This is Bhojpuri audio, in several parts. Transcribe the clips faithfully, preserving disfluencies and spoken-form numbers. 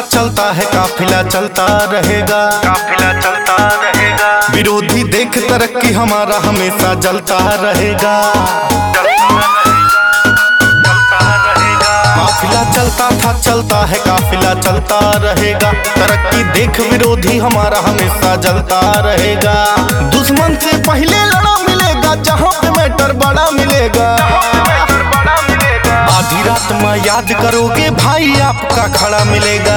चलता है काफिला चलता रहेगा, काफिला चलता रहेगा। विरोधी देख तरक्की हमारा हमेशा जलता रहेगा। काफिला चलता था चलता है काफिला चलता रहेगा, तरक्की देख विरोधी हमारा हमेशा जलता रहेगा। दुश्मन से पहले लड़ा मिलेगा, जहाँ पे मैटर बड़ा मिलेगा। आधी रात में याद करोगे भाई आपका खड़ा मिलेगा,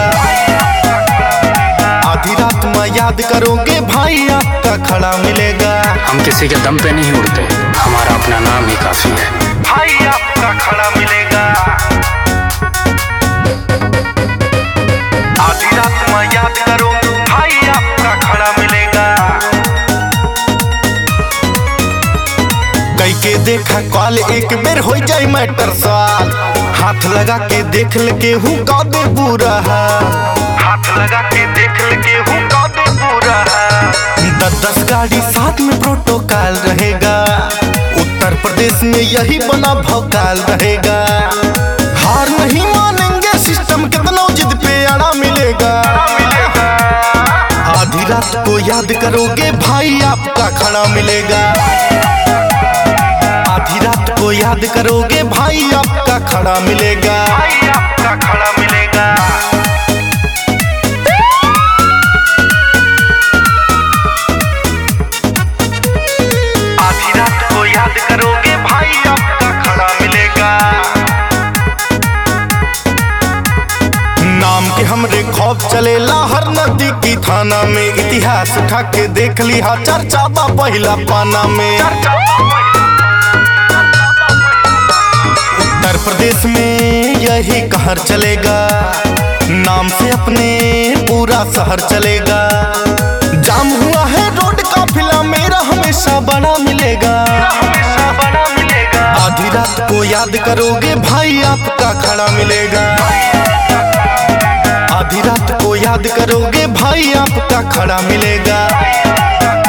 आधी रात में याद करोगे भाई आपका खड़ा मिलेगा। हम किसी के दम पे नहीं उड़ते, हमारा अपना नाम ही काफी है। भाई आपका खड़ा मिलेगा, आधी रात में याद करो भाई आपका खड़ा मिलेगा। कई के देखा कॉल एक बेर हो जाए मैटर साल, हाथ लगा के देख ले के हूँ का दे बुरा है, हाथ लगा के देख ले के हूँ का दे बुरा है। दस दस गाड़ी साथ में प्रोटोकॉल रहेगा, उत्तर प्रदेश में यही बना भौकाल रहेगा। हार नहीं मानेंगे सिस्टम कितना जिद पे अड़ा मिलेगा। आधी रात को याद करोगे भाई आपका खड़ा मिलेगा, आधी रात को याद करोगे भाई आपका खड़ा मिलेगा। भाई आपका खड़ा मिलेगा, आधी रात को याद करोगे भाई आपका खड़ा मिलेगा। नाम के हमरे खौफ चलेला हर नदी की थाना में, इतिहास उठा के देख लिहा चर्चा बा पहला पाना में। उत्तर प्रदेश में यही कहर चलेगा, नाम से अपने पूरा शहर चलेगा। जाम हुआ है रोड काफिला मेरा हमेशा बड़ा मिलेगा, हमेशा बड़ा मिलेगा। आधी रात को याद करोगे भाई आपका खड़ा मिलेगा, आधी रात को याद करोगे भाई आपका खड़ा मिलेगा।